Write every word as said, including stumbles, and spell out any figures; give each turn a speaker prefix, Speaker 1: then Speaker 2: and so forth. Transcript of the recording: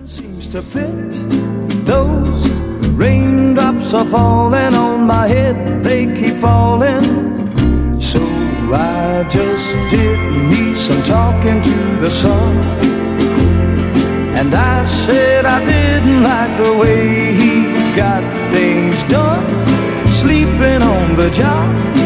Speaker 1: Seems to fit. Those raindrops are falling on my head, they keep falling. So I just did me some talking to the sun, and I said I didn't like the way he got things done, sleeping on the job.